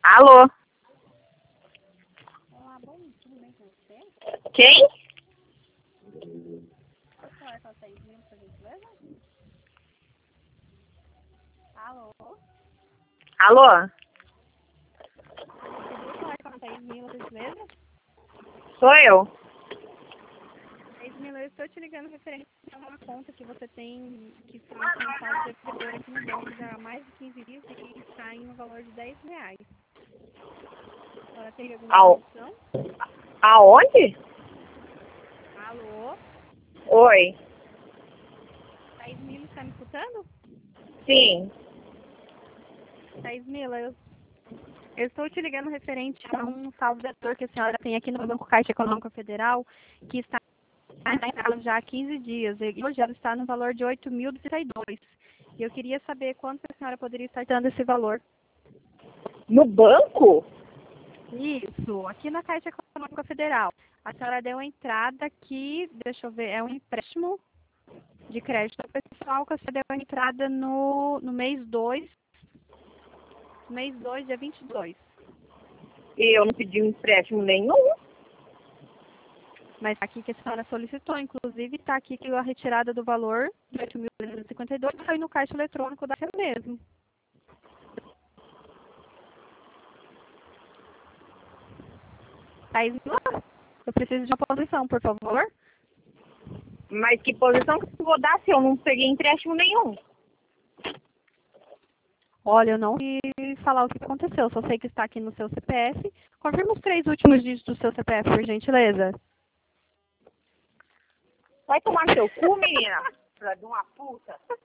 Alô? Olá, bom dia, tudo bem com você? Quem? Posso falar com a Thaís Milo, por gentileza? Alô? Alô? Poderia falar com a Thaís Milo, por gentileza? Sou eu. Thaís Milo, eu estou te ligando referente a uma conta que você tem, que está com um saldo devedor aqui no banco já há mais de 15 dias e está em um valor de R$ 10. A senhora tem alguma condição? Aonde? Alô? Oi. Thaís Milo, está me escutando? Sim. Thaís Milo, eu estou te ligando referente a um saldo devedor que a senhora tem aqui no Banco Caixa Econômica Federal, que está já há 15 dias, e hoje ela está no valor de R$ 8.032. E eu queria saber quanto a senhora poderia estar dando esse valor. No banco? Isso, aqui na Caixa Econômica Federal. A senhora deu uma entrada aqui, deixa eu ver, é um empréstimo de crédito pessoal que a senhora deu uma entrada no mês 2, dia 22. E eu não pedi empréstimo nenhum. Mas aqui que a senhora solicitou, inclusive está aqui que a retirada do valor de 8.352 foi no caixa eletrônico da senhora mesmo. Thaís, eu preciso de uma posição, por favor. Mas que posição que eu vou dar se eu não peguei empréstimo nenhum? Olha, eu não sei falar o que aconteceu, só sei que está aqui no seu CPF. Confirma os 3 últimos dígitos do seu CPF, por gentileza. Vai tomar no seu cu, menina? Filha de uma puta.